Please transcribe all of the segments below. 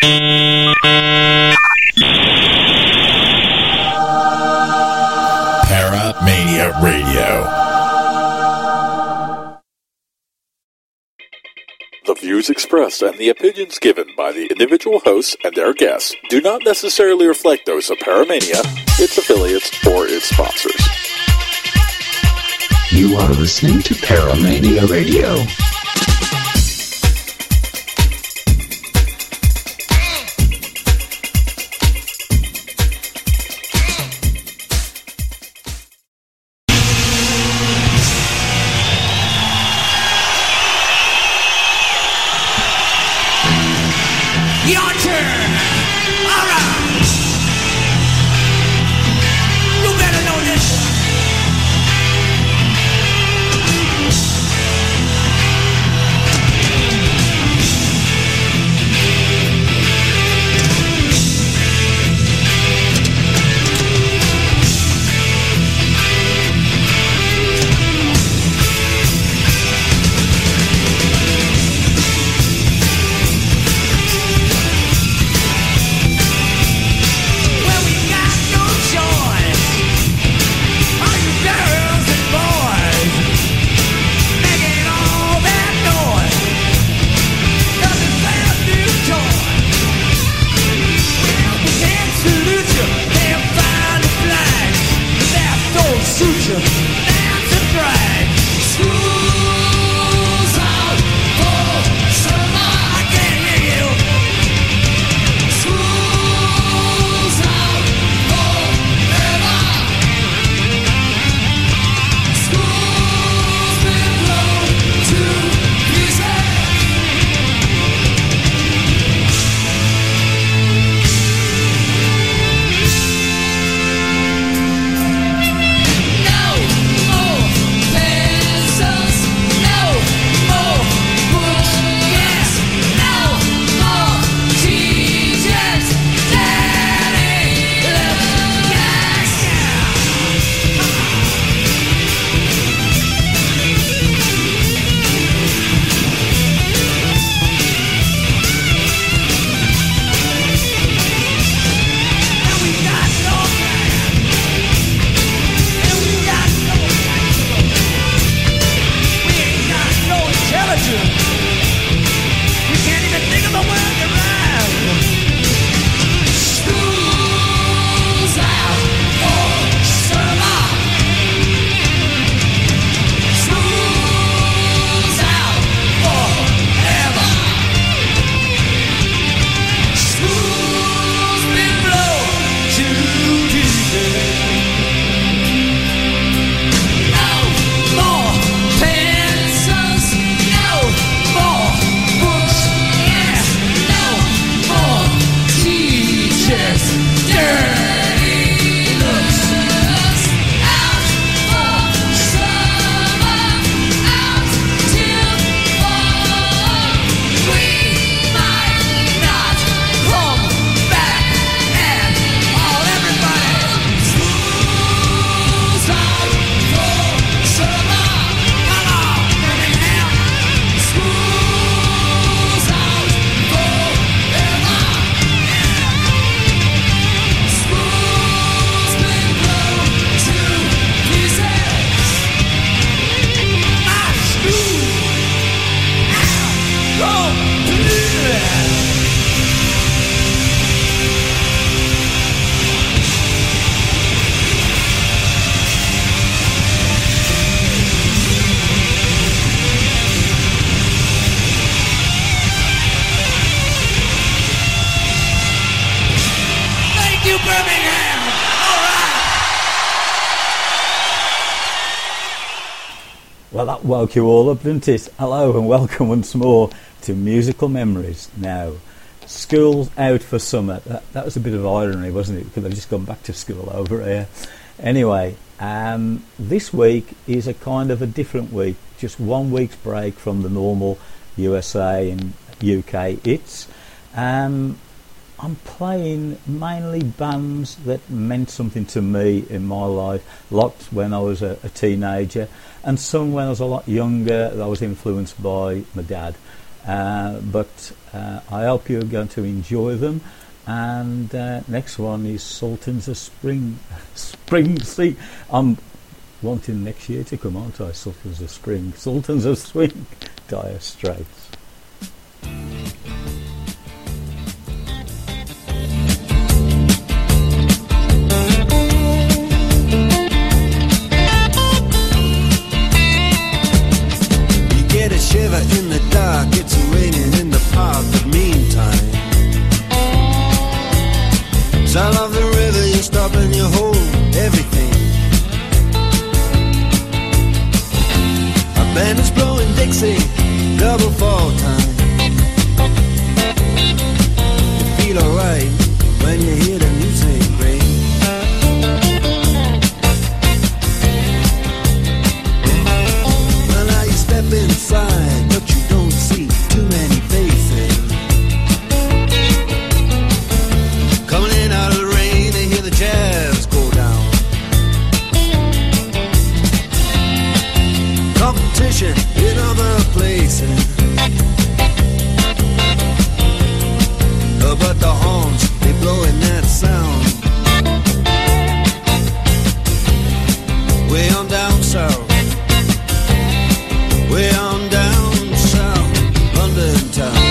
Paramania Radio. The views expressed and the opinions given by the individual hosts and their guests do not necessarily reflect those of Paramania, its affiliates, or its sponsors. You are listening to Paramania Radio. Well, that woke you all up, didn't it? Hello and welcome once more to Musical Memories. Now, school's out for summer. That was a bit of irony, wasn't it? Because I've just gone back to school over here. Anyway, this week is a kind of a different week. Just 1 week's break from the normal USA and UK hits. I'm playing mainly bands that meant something to me in my life, lots when I was a teenager, and some when I was a lot younger that I was influenced by my dad. But I hope you're going to enjoy them. And next one is Sultans of Spring. See, I'm wanting next year to come on to Sultans of Spring. Sultans of Swing, Dire Straits. You get a shiver in the dark, it's raining in the park, but meantime, sound of the river, you stop and you hold everything. A band is blowing Dixie, double fall time. You feel alright when you hear the music ring. Well, now you step inside, but you don't see too many faces. Coming in out of the rain, they hear the jazz go down. Competition in other places, but the horns, they blowing that sound. Way on down south, way on down south, London town.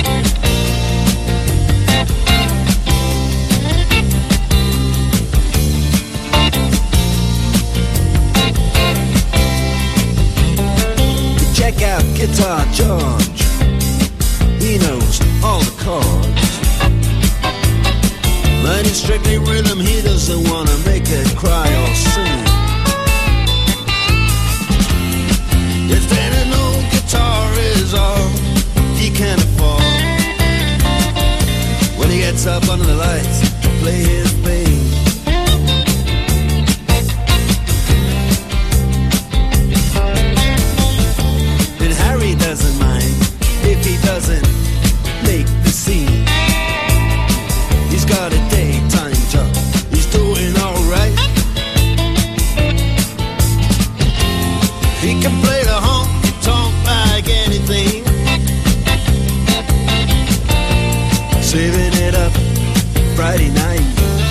Check out Guitar George, he knows all the chords. But it's strictly rhythm, he doesn't want to make it cry or sing. If then an old guitar is all he can afford, when he gets up under the lights to play his thing, Harry doesn't mind if he doesn't make the scene. He's got a daytime job, he's doing alright. He can play the honky-tonk like anything, saving it up Friday night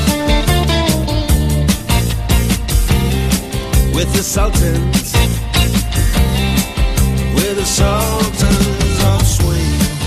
with the Sultans, with the Sultans of Swing.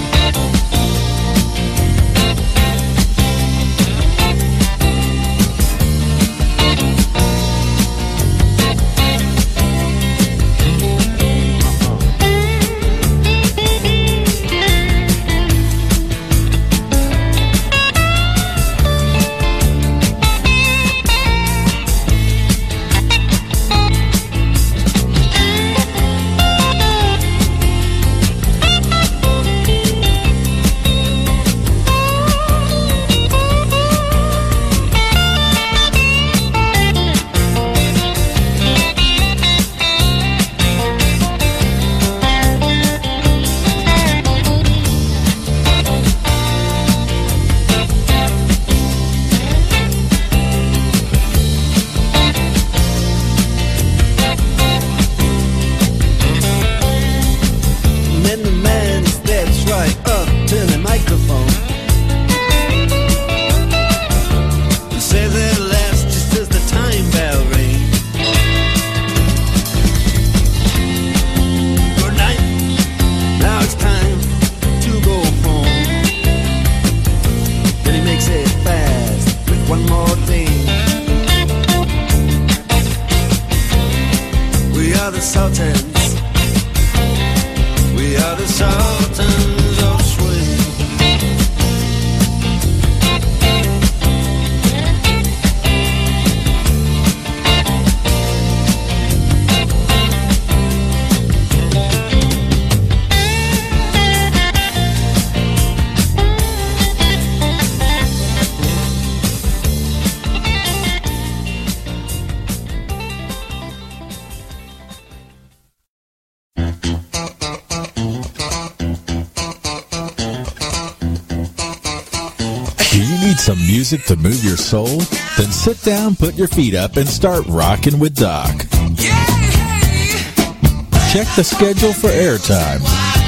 Some music to move your soul? Then sit down, put your feet up, and start rocking with Doc. Check the schedule for airtime.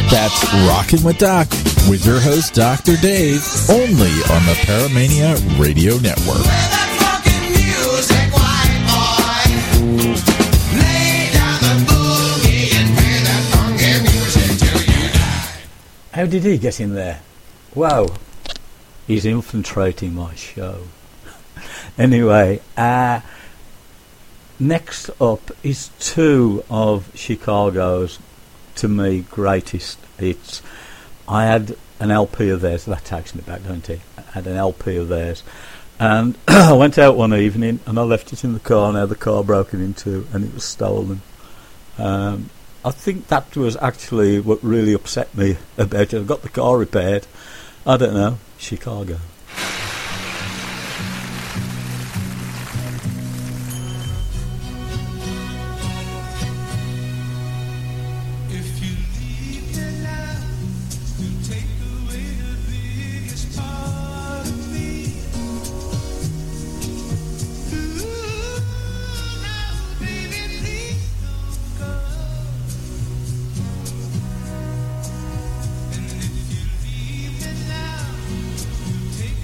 That's Rockin' with Doc, with your host, Dr. Dave, only on the Paramania Radio Network. How did he get in there? Wow, he's infiltrating my show. Anyway, next up is two of Chicago's, to me, greatest hits. I had an LP of theirs, that takes me back, don't it? I had an LP of theirs, and I went out one evening and I left it in the car. Now the car broken into and it was stolen. I think that was actually what really upset me about it. I got the car repaired. I don't know, Chicago. Take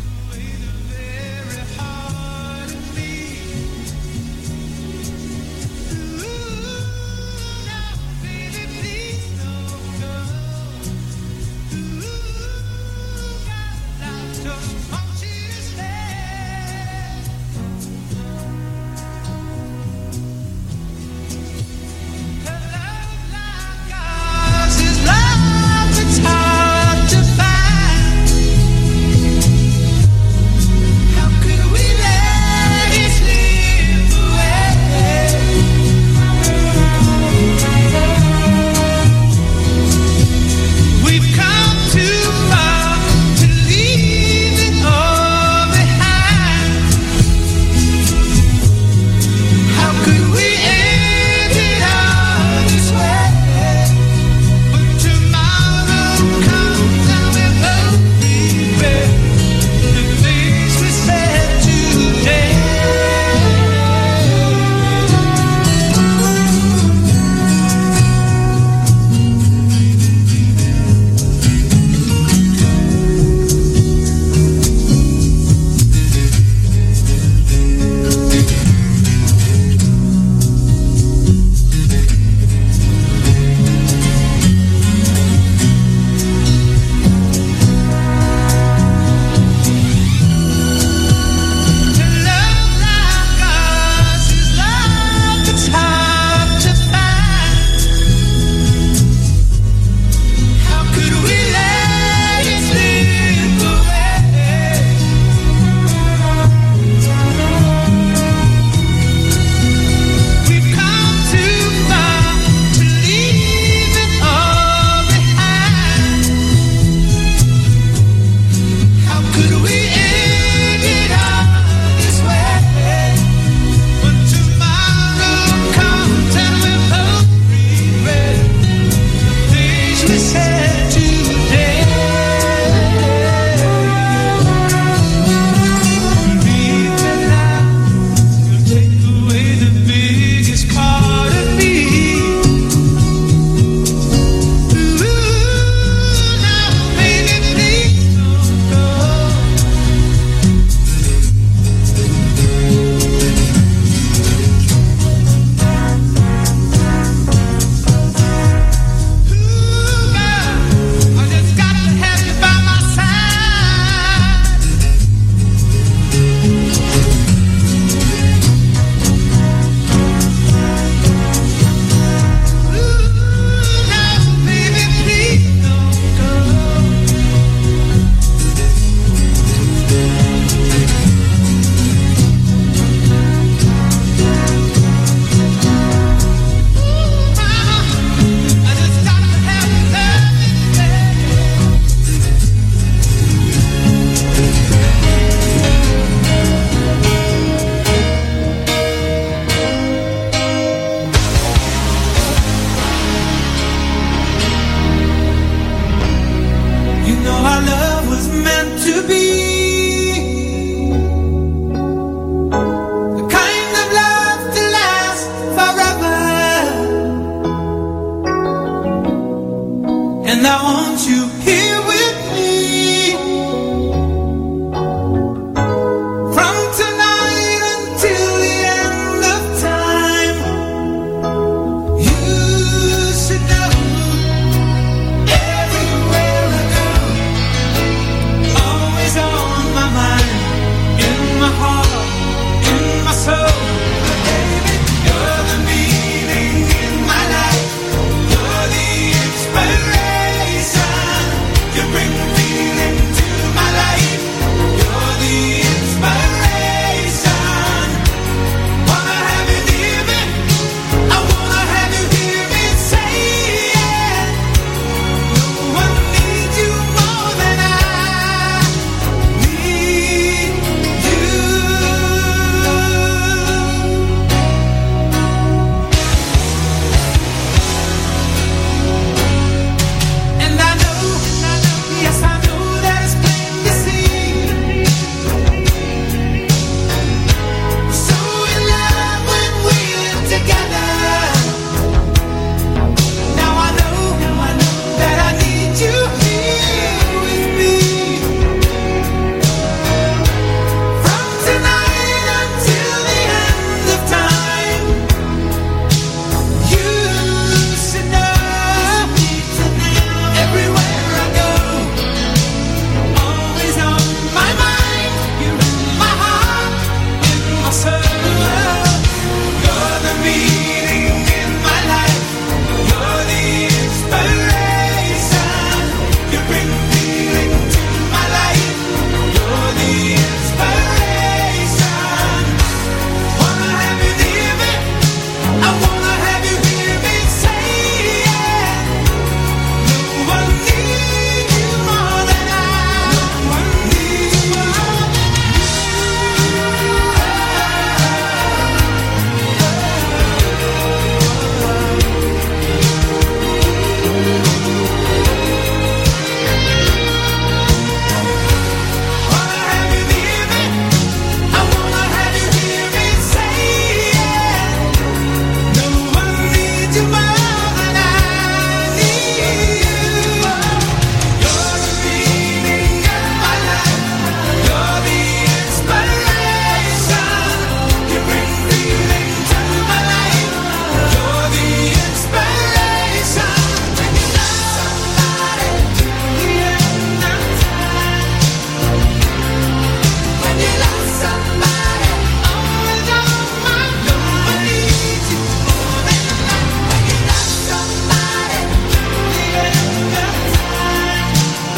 and I want you here with me. From tonight until the end of time, you should know everywhere I go, always on my mind, in my heart, in my soul. Baby, you're the meaning in my life, you're the inspiration, you bring feeling to my life, you're the inspiration. Wanna have you near me, I wanna have you hear me say it. No one needs you more than I need you. And I know, yes I know that it's plain to see, we're so in love when we're together. Now I know that I need you here with me. From tonight until the end of time, you should know everywhere I go, always on my mind, you're in my heart, in my soul. You're the meaning in my life, you're the inspiration, you bring feeling to my life, you're the inspiration. Wanna have you near me, I wanna have you hear me say it. No one needs you more than I. No one needs you more than Wanna have you near me, I wanna have you hear me say it. No one needs you more than I need you. You're the meaning of my life, you're the inspiration, you bring feeling to my life, you're the inspiration. When you love somebody till the end of time, when you love somebody, always on my mind, no one needs you more than I. When you love somebody till the end of time,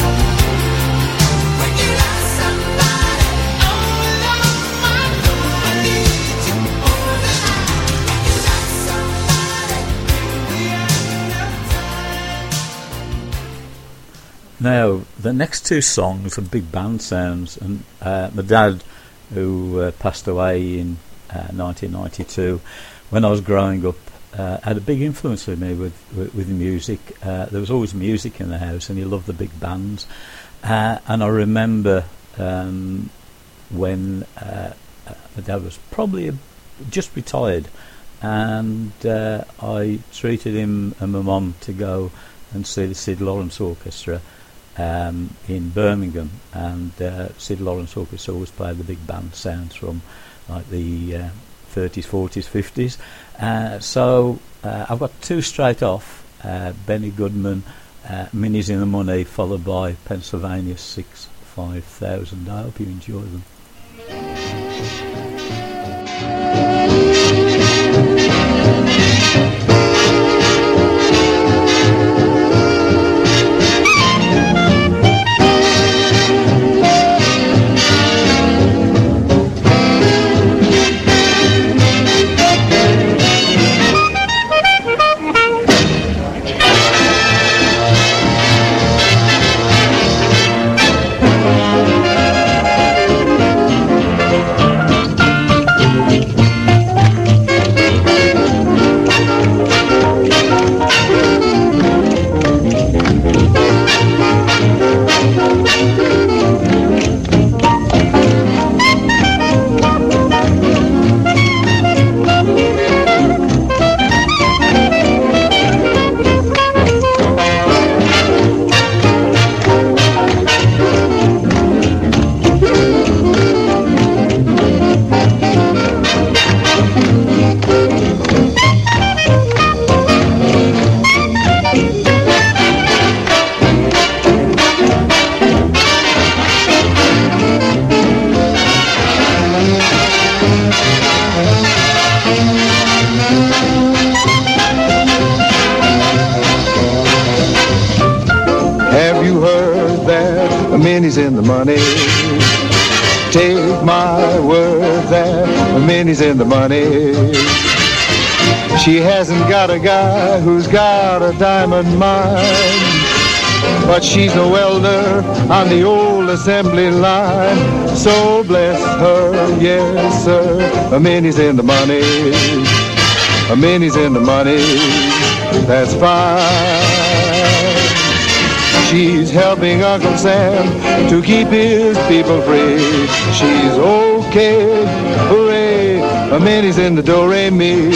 when you love somebody, always on my mind, no one needs you more than I. When you love somebody till the end of time. Now, the next two songs are big band sounds, and my dad, who passed away in 1992, when I was growing up, had a big influence on me with music. There was always music in the house, and he loved the big bands. And I remember when my dad was probably just retired, and I treated him and my mum to go and see the Sid Lawrence Orchestra in Birmingham, and Sid Lawrence Orchestra always played the big band sounds from like the 30s, 40s, 50s. So I've got two straight off, Benny Goodman, Minnie's in the Money, followed by Pennsylvania 6-5000. I hope you enjoy them. Minnie's in the money. Take my word that Minnie's in the money. She hasn't got a guy who's got a diamond mine, but she's a welder on the old assembly line. So bless her, yes sir, Minnie's in the money. Minnie's in the money, that's fine. She's helping Uncle Sam to keep his people free. She's okay, hooray, Minnie's in the do-re-mi.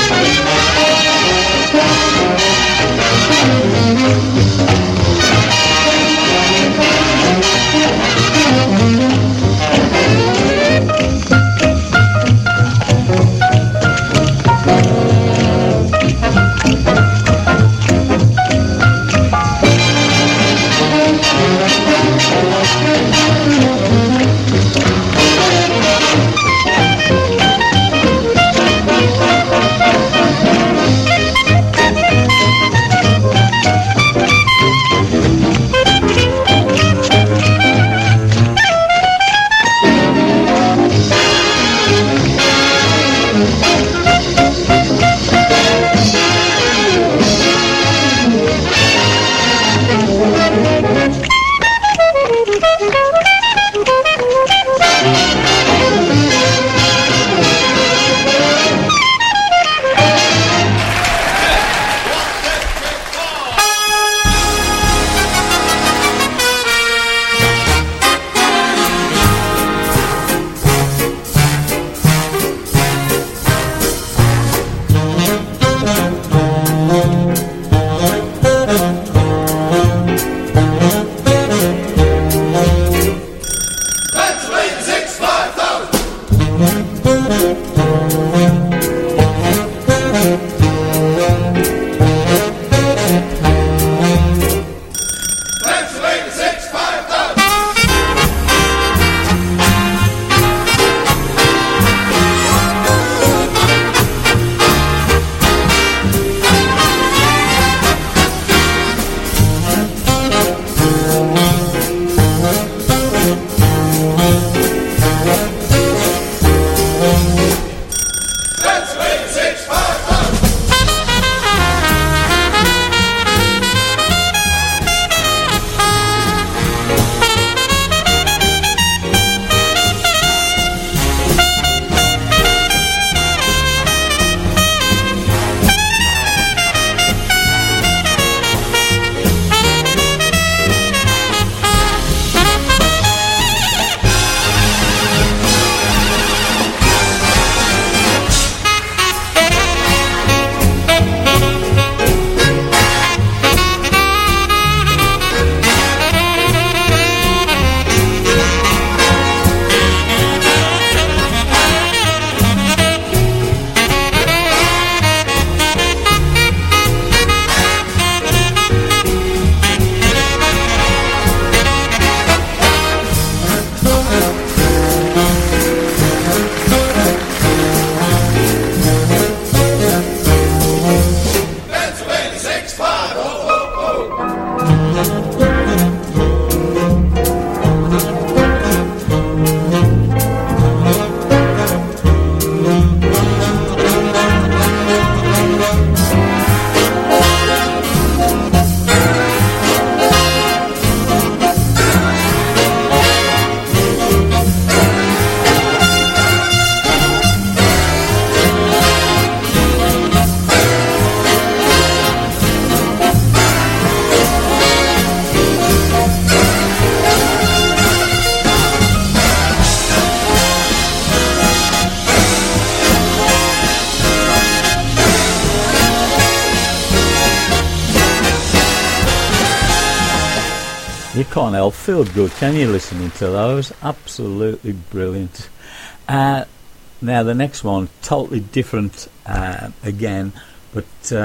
You can't help feel good, can you, listening to those? Absolutely brilliant. Now the next one, totally different again, but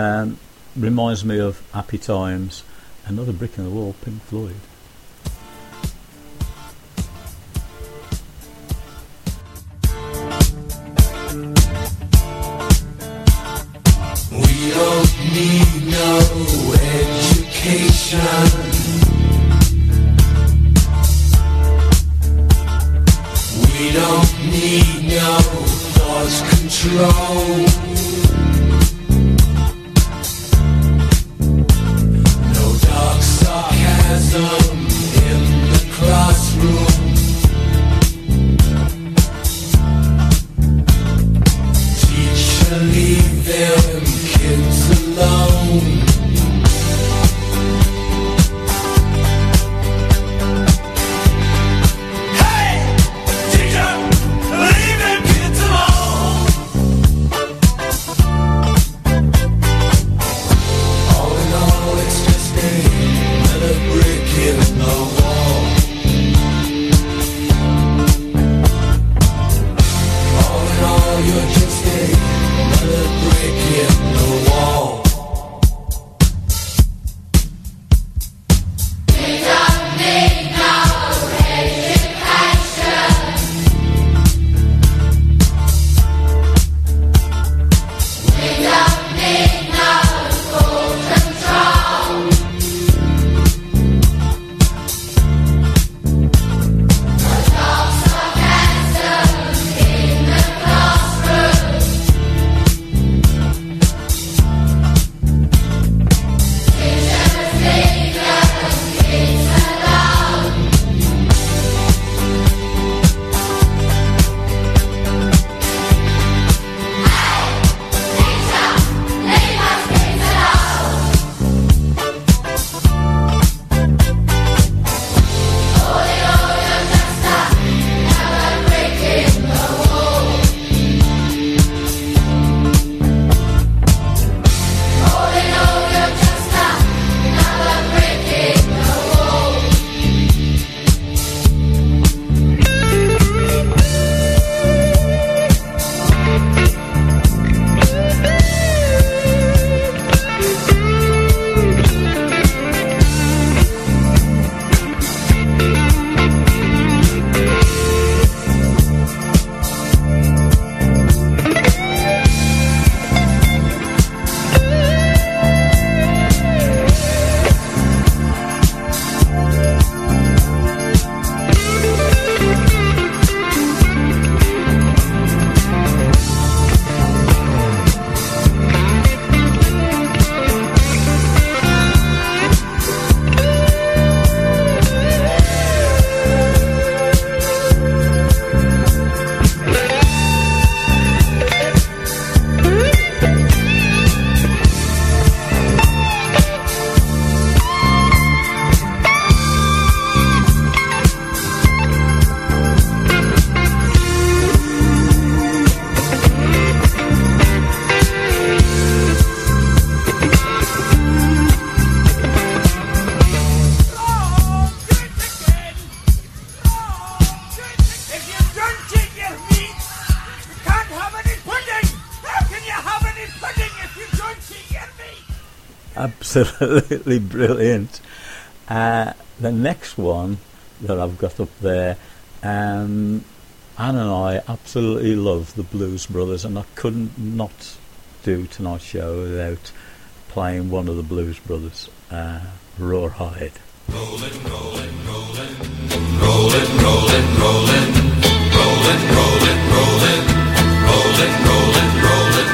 reminds me of Happy Times. Another Brick in the Wall, Pink Floyd. We don't need no education. absolutely brilliant. The next one that I've got up there, Anne and I absolutely love the Blues Brothers, and I couldn't not do tonight's show without playing one of the Blues Brothers, Rawhide. Rollin', rollin', rollin', rollin', rollin', rollin', rollin', rollin', rollin', rollin', rollin', rollin',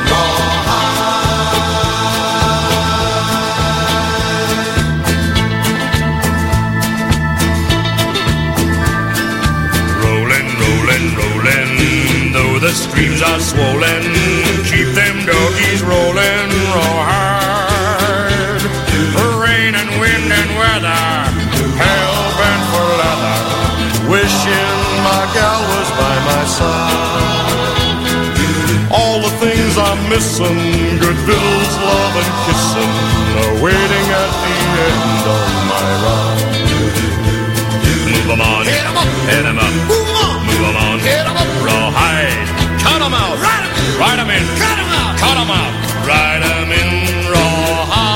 rollin', rollin', rollin', though the streams are swollen, keep them doggies rollin', rawhide. Rain and wind and weather, hell-bent for leather, wishing my gal was by my side. All the things I'm missing, good victuals, love and kissing, are waiting at the end of my ride. Move 'em on, hit 'em up, hit 'em up, move 'em on, move 'em on, hit 'em up, rawhide, cut 'em out, ride 'em in, cut 'em out, cut 'em out, ride 'em in, rawhide.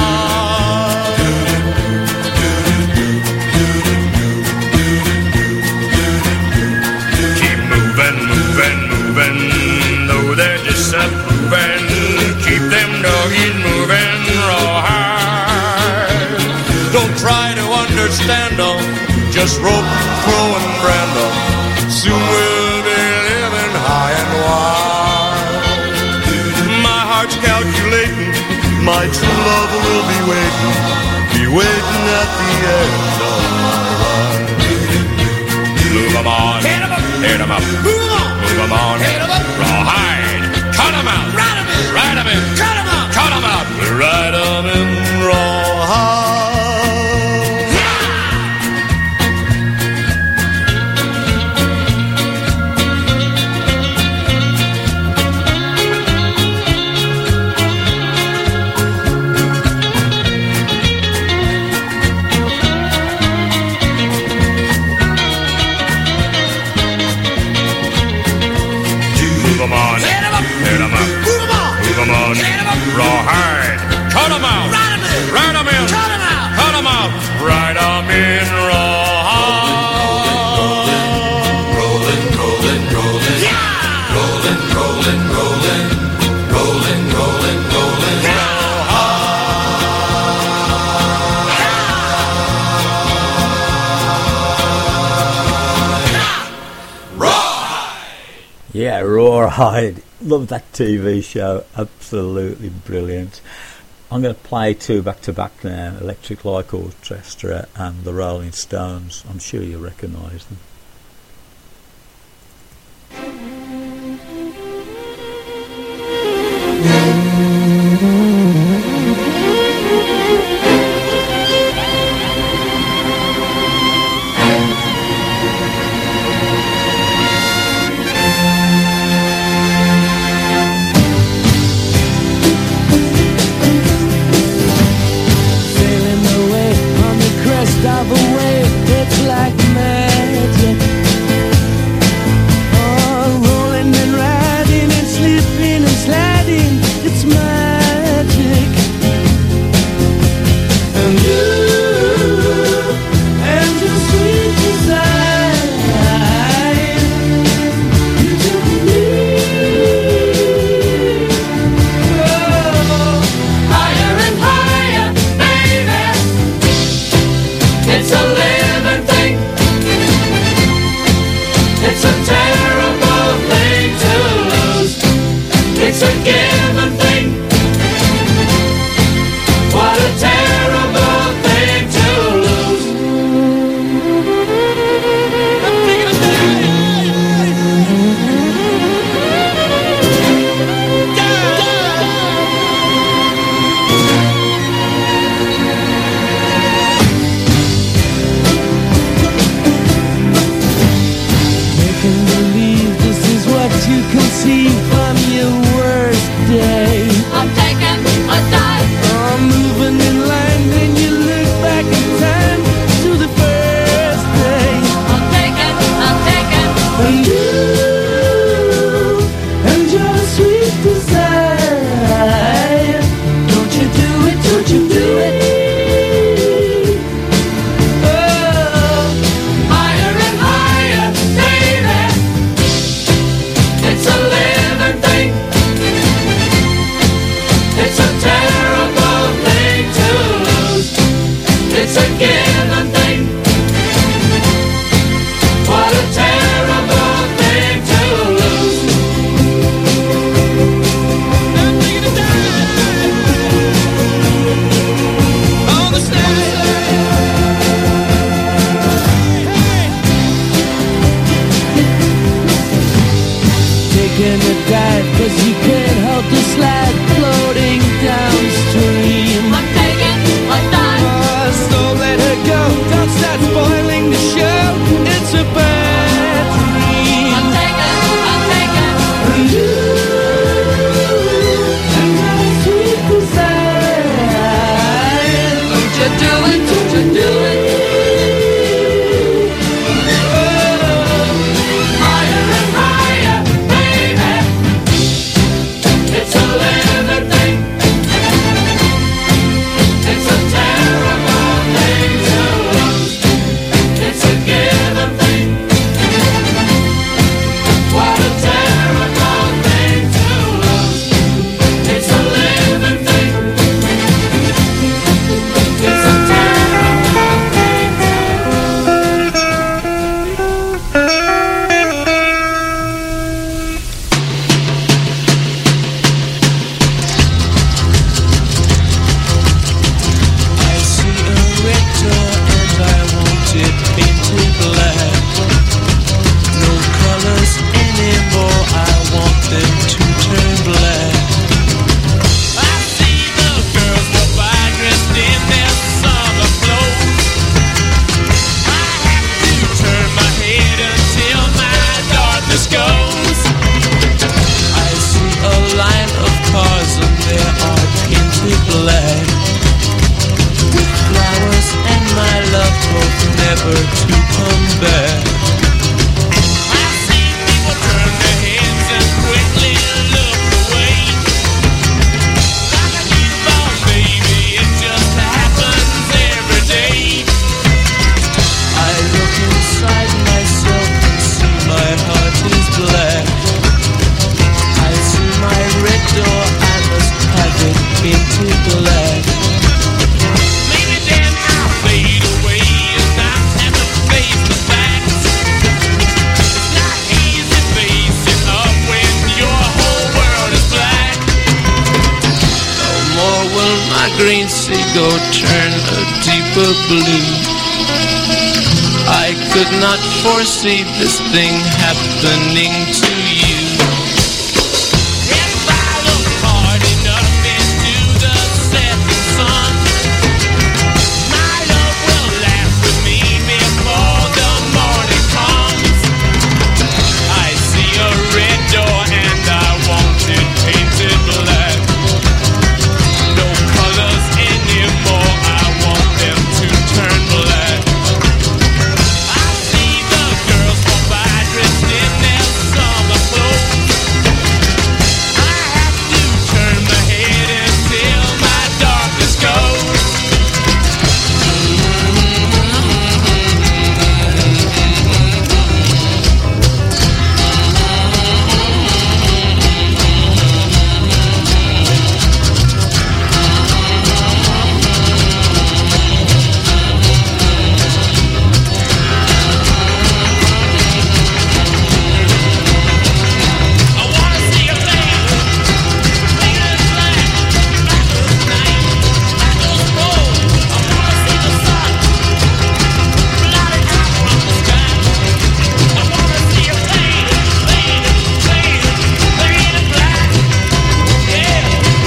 Moving, though they're disapproving, keep them doggies moving, rawhide. Don't try to understand them, just rope, throw and brand them. Soon we'll be living high and wide. My heart's calculating, my true love will be waiting at the end of my ride. Move 'em on, hit 'em up, hit 'em up, move 'em on. Move 'em on, hit 'em up, rawhide, cut 'em out, ride 'em in, ride 'em in, cut 'em out, cut 'em out, ride 'em in, rawhide. Move 'em on, hit 'em up, hit 'em up, move 'em on, move 'em on, hit 'em up, rawhide, cut 'em out, ride 'em in, ride 'em in, cut 'em out, cut 'em out, ride 'em in, rawhide. Rollin', rollin', rollin', yeah, rollin', rollin', rollin', rollin', rollin', rollin', Yeah, Rawhide. Love that TV show. Absolutely brilliant. I'm going to play two back to back now. Electric Light Orchestra and the Rolling Stones. I'm sure you recognise them. Sailing away on the crest of a wave, it's like magic. doing? What you doing? Higher and higher, baby. It's a living thing. It's a terrible thing to lose. It's a given thing. What a terrible thing to lose. It's a living thing. It's a terrible thing to I see a red door and I want it painted black. No colors anymore, I want them to turn black. I see the girls go by dressed in their summer clothes. I have to turn my head until my darkness goes. I see a line of cars and they are painted black, with flowers and my love hope never to come back. I see people turn their heads and quickly look away. Like a newborn baby, it just happens every day. I look inside myself and see my heart is black. I see my red door, I must have it painted black. Maybe then I'll fade away and I'll have to face the facts. It's not easy facing up when your whole world is black. No more will my green seagull turn a deeper blue. I could not foresee this thing happening to you. If I look hard enough into the setting sun, my love will laugh with me before the morning comes. I see a red door and I want it painted black. No colors anymore, I want them to turn black. I see the girls go by dressed in their summer clothes. I have to turn my head until my darkness goes. I wanna see a lady, clean as black, black as night, black as gold. I wanna see the sun, blotted out from the sky. I wanna see a lady, clean as black, yeah.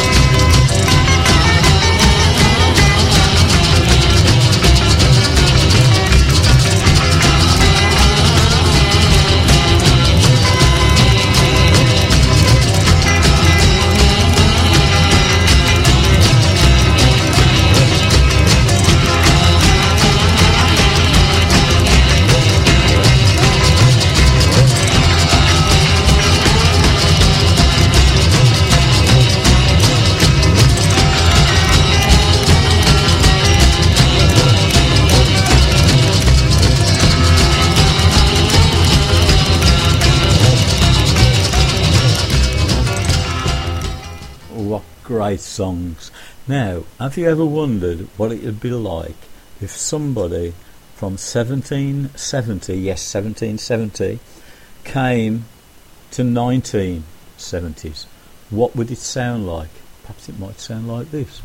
What great songs. Now, have you ever wondered what it would be like if somebody from 1770, yes, 1770, came to 1970s? What would it sound like? Perhaps it might sound like this.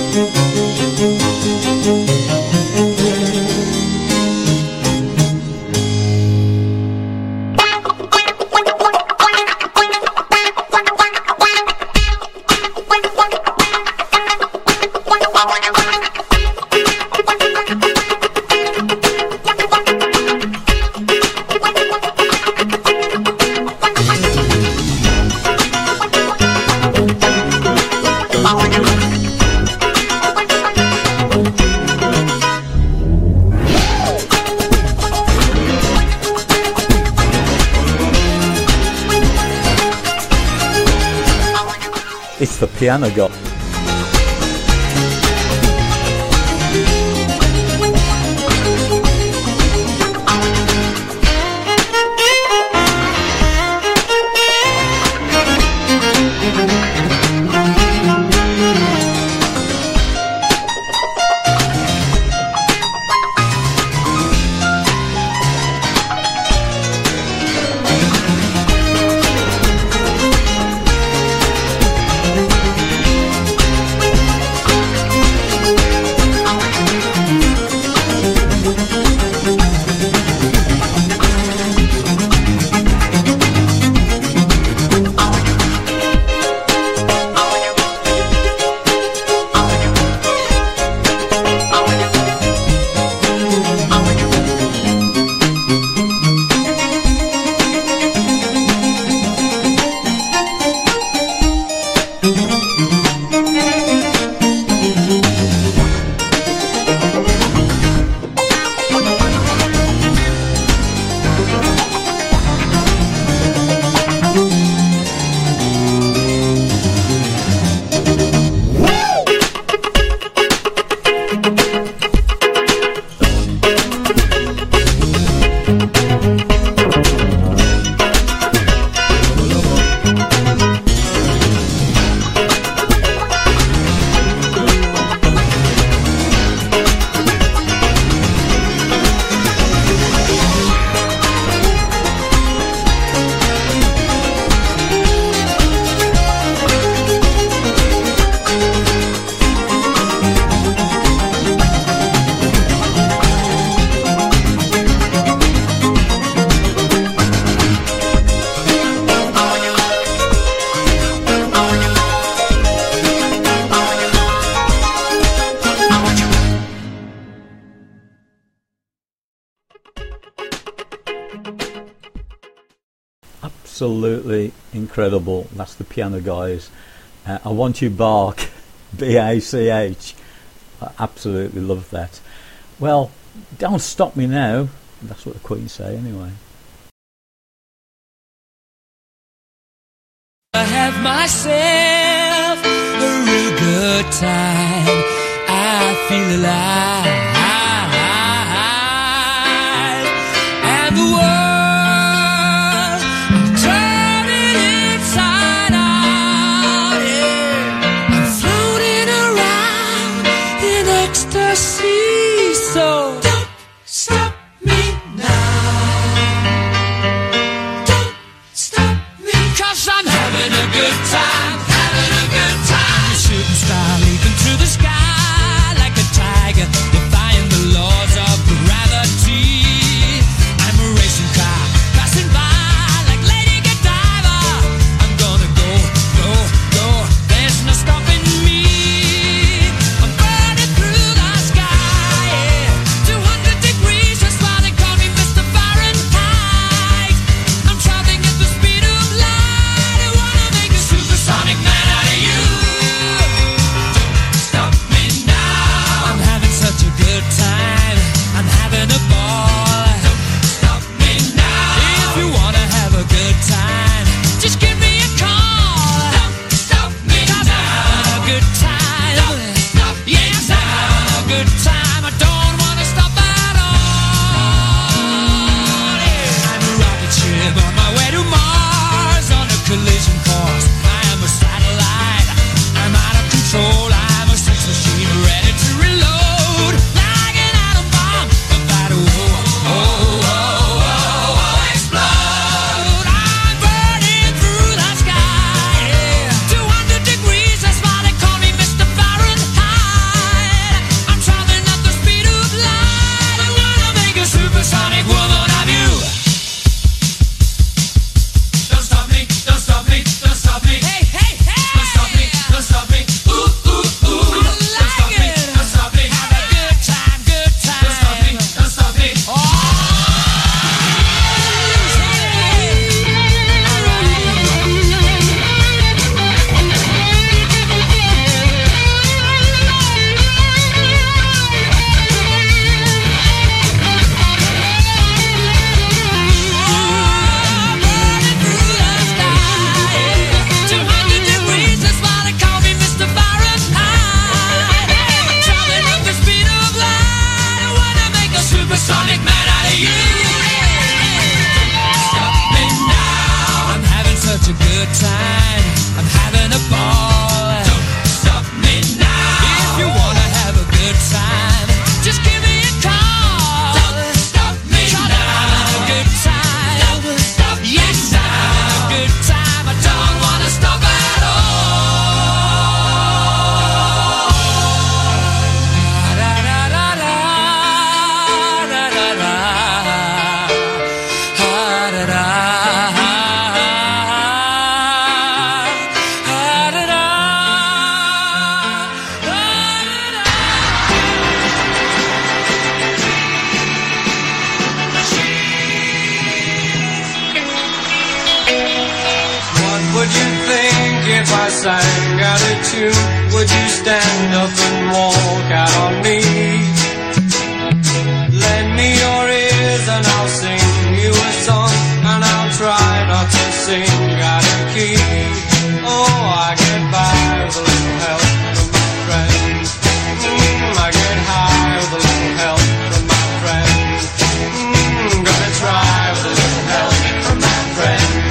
It's the piano guy. Absolutely incredible. That's the Piano Guys. I Want You Bark, B-A-C-H. I absolutely love that. Well, don't stop me now. That's what the Queen say anyway. I have myself a real good time. I feel alive. And the world turning inside out. Yeah. I'm floating around in ecstasy. So don't stop me now. Don't stop me, 'cause I'm having a good time, having a good time. Shooting star leaping through the sky like a tiger, defying the laws of gravity. I'm a racing car passing by like Lady Godiva. I'm gonna go, go, go. There's no stopping me. I'm burning through the sky, yeah. Would you stand up and walk out on me? Lend me your ears and I'll sing you a song, and I'll try not to sing out of key. Oh, I get by with a little help from my friends. I get high with a little help from my friends. Gonna try with a little help from my friends.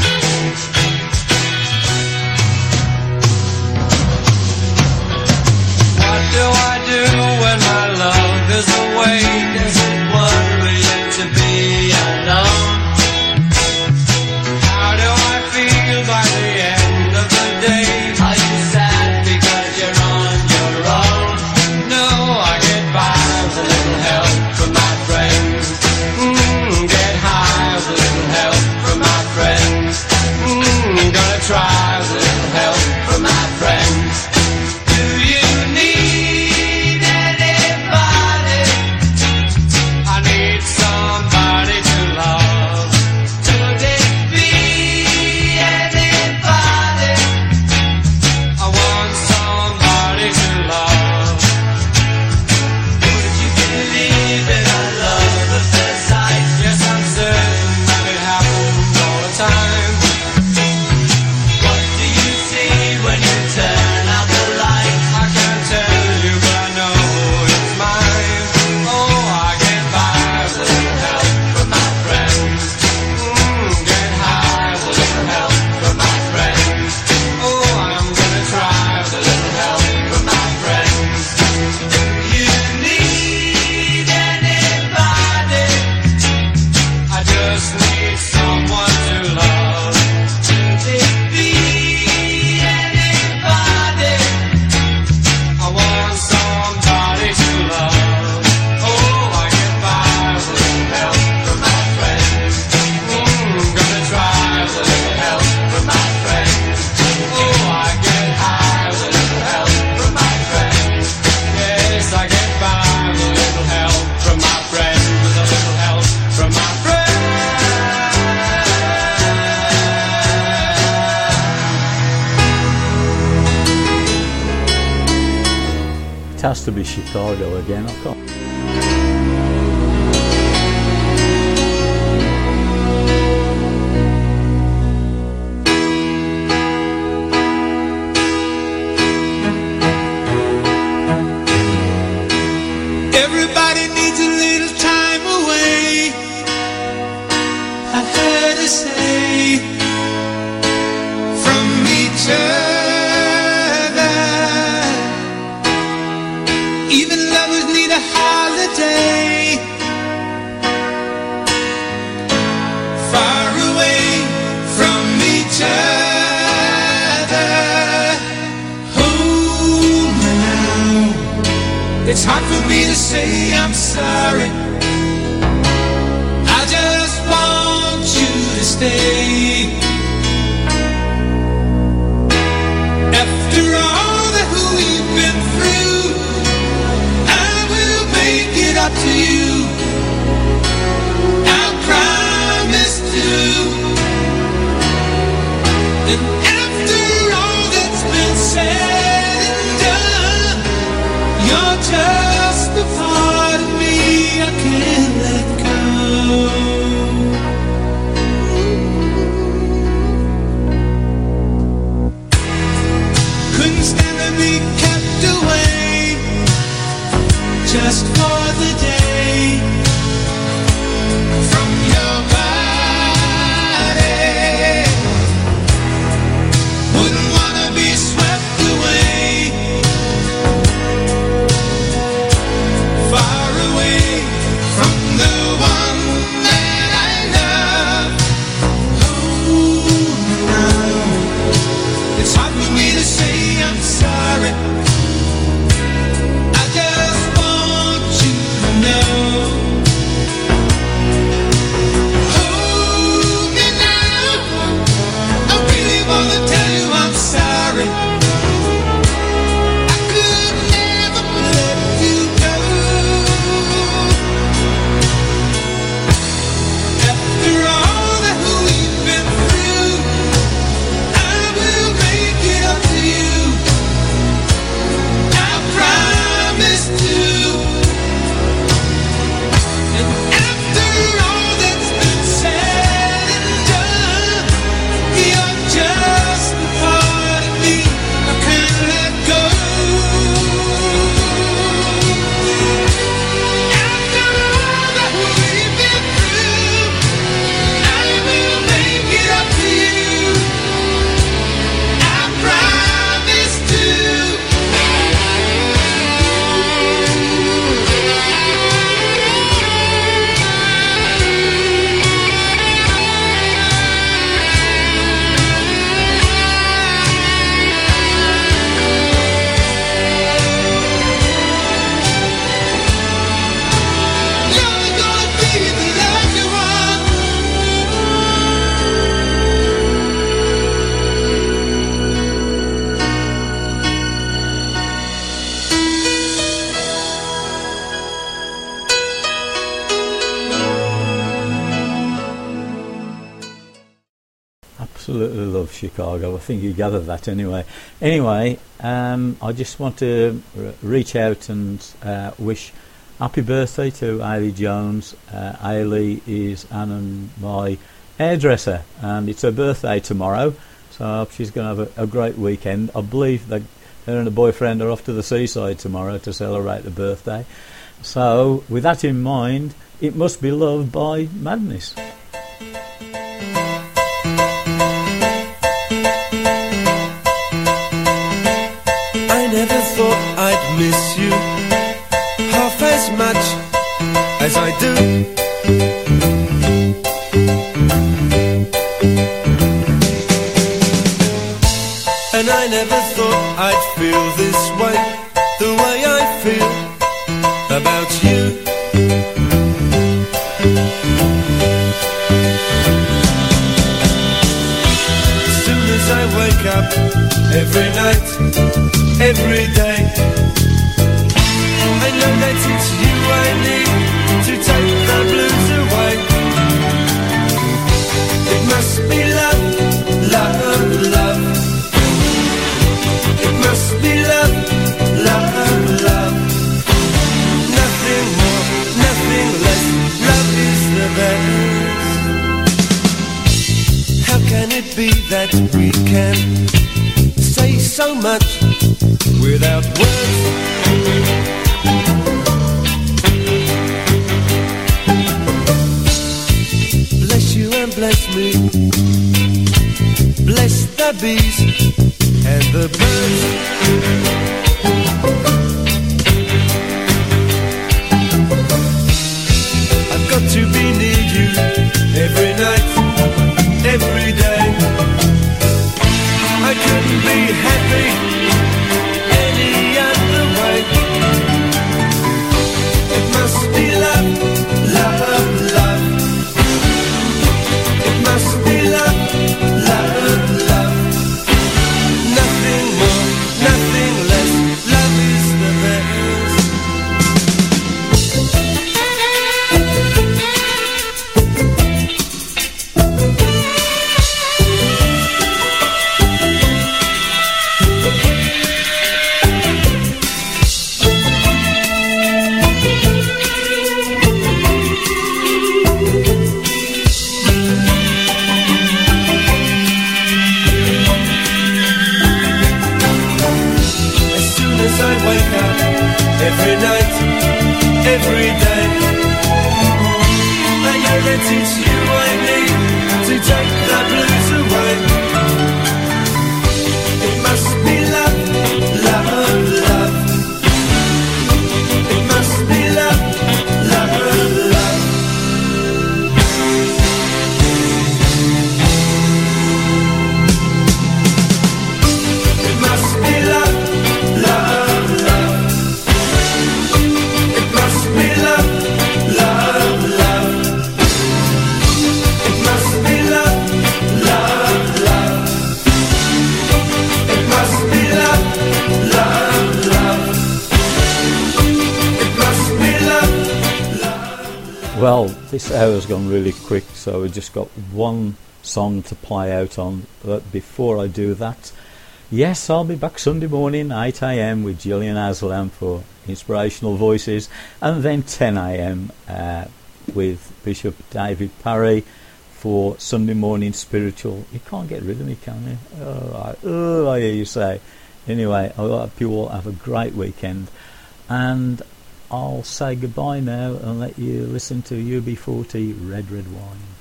What do I do when my love is away? Does it worry you to be alone? How do I feel by the end of the day? Are you sad because you're on your own? No, I get by with a little help from my friends. Get high with a little help from my friends. Gonna try with a little help from my friends. Do you need anybody? I need somebody to love. Could it be anybody? I want somebody to love. Would you believe in a love at first sight? Yes, I'm certain that it happens all the time. What do you see when you turn out the light? I can't tell you, but I know it's mine. Oh, I get by with a little help from my friends. Get high with a little help from my friends. Oh, I'm gonna try with a little help from my friends. Do you need anybody? I just need someone to love. Could it be anybody? I want somebody to love. Oh, I get by with a little help from my friends. Gonna try with a little help from my friends. Oh, I get high with a little help from my friends. Yes, I get by with a little help from my friends. With a little help from my friends. It has to be Chicago again. I can't. Everybody needs a little time away, I heard her say, from each other. Even lovers need a holiday, far away from each other. Hold me now. It's hard for me to say I'm sorry. I just want you to stay. After all that we've been through, I will make it up to you. I promise to. And after all that's been said and done, you're just a part of me I can't let go. Couldn't stand to be kept away just for the day from your body. Wouldn't wanna be swept away, far away from the one that I love. Oh, no. It's hard for me to say I'm sorry. I just want you absolutely love Chicago. I think you gathered that anyway. Anyway, I just want to reach out and wish happy birthday to Ailey Jones. Ailey is Anne and my hairdresser, and it's her birthday tomorrow, so I hope she's going to have a great weekend. I believe that her and her boyfriend are off to the seaside tomorrow to celebrate the birthday. So, with that in mind, It Must Be Love by Madness. I never thought I'd miss you half as much as I do. And I never thought I'd feel this way, the way I feel about you. As soon as I wake up, every night, every day, I know that it's you I need to take the blues away. It must be love, love, love. It must be love, love, love. Nothing more, nothing less. Love is the best. How can it be that we can say so much without words? Bless you and bless me. Bless the bees and the birds. I've got to be near you every night, every day. I couldn't be happy any other way. It must be love, love, love. It must be love, love, love. Nothing more, nothing less. Love is the best. As soon as I wake up, every night, every day, I know that it's you I need to take the blues away. It must be love, love, love. It must be love, love, love. It must be love, love, love. It must be love, love, love. It must be love, love, love. It must be love, love, love. It must be love, love. Well, this hour's gone really quick, so we've just got one song to play out on. But before I do that, yes, I'll be back Sunday morning, 8 a.m. with Gillian Aslam for Inspirational Voices, and then 10 a.m. With Bishop David Parry for Sunday morning spiritual. You can't get rid of me, can you? I hear you say. Anyway, I hope you all have a great weekend, and I'll say goodbye now and let you listen to UB40 Red Red Wine.